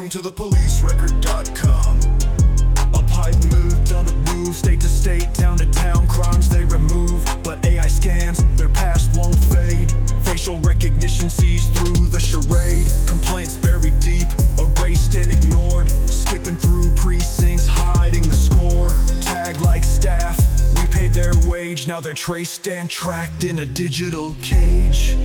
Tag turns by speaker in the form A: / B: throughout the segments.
A: Welcome to the policerecord.com. Up high moved on the move, state to state, town to town, crimes they remove. But AI scans, their past won't fade. Facial recognition sees through the charade. Complaints buried deep, erased and ignored. Skipping through precincts, hiding the score. Tagged like staff, we paid their wage. Now they're traced and tracked in a digital cage.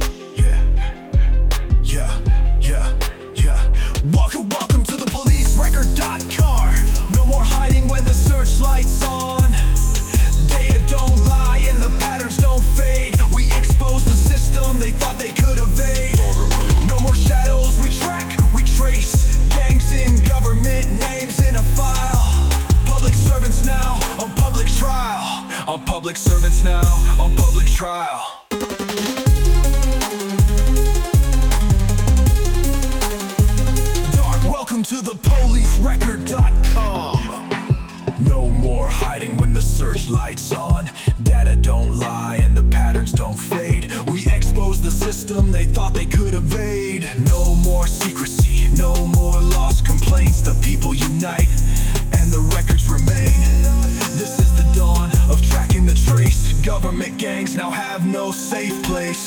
A: Welcome to the policerecord.com. No more hiding when the searchlight's on. Data don't lie and the patterns don't fade. We expose the system they thought they could evade. No more shadows, we track, we trace. Gangs in government, names in a file. Public servants now on public trial. On public servants now on public trial. Welcome to the policerecord.com. No more hiding when the searchlight's on. Data don't lie and the patterns don't fade. We expose the system they thought they could evade. No more secrecy, no more lost complaints. The people unite and the records remain. This is the dawn of tracking the trace. Government gangs now have no safe place.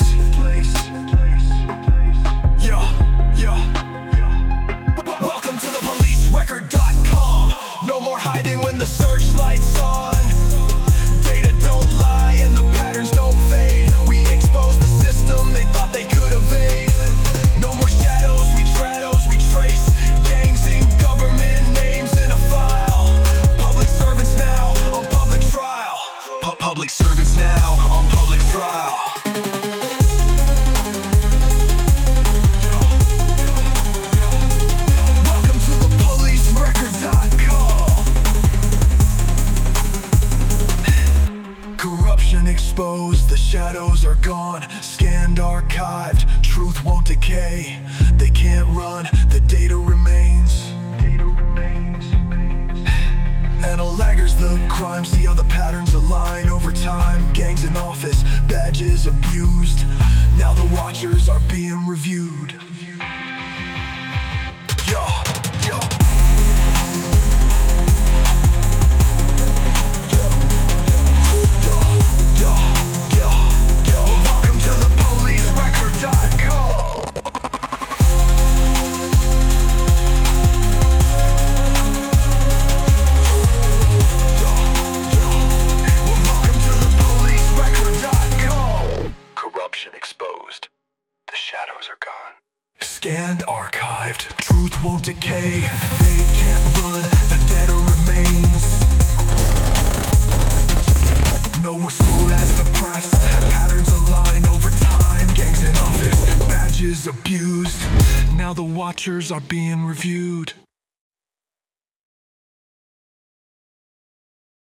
A: No more hiding when the searchlight's on. Data don't lie and the patterns don't fade. We expose the system they thought they could evade. No more shadows, we trace. Gangs in government, names in a file. Public servants now on public trial. Public servants now on public trial. Exposed, the shadows are gone. Scanned, archived, truth won't decay. They can't run, the data remains. Analyzers the crime, see how the patterns align over time. Gangs in office, badges abused. Now the watchers are being reviewed. Exposed, the shadows are gone. Scanned, archived, truth won't decay. They can't run, the data remains. No more school as the press. Patterns align over time. Gangs in office, badges abused. Now the watchers are being reviewed.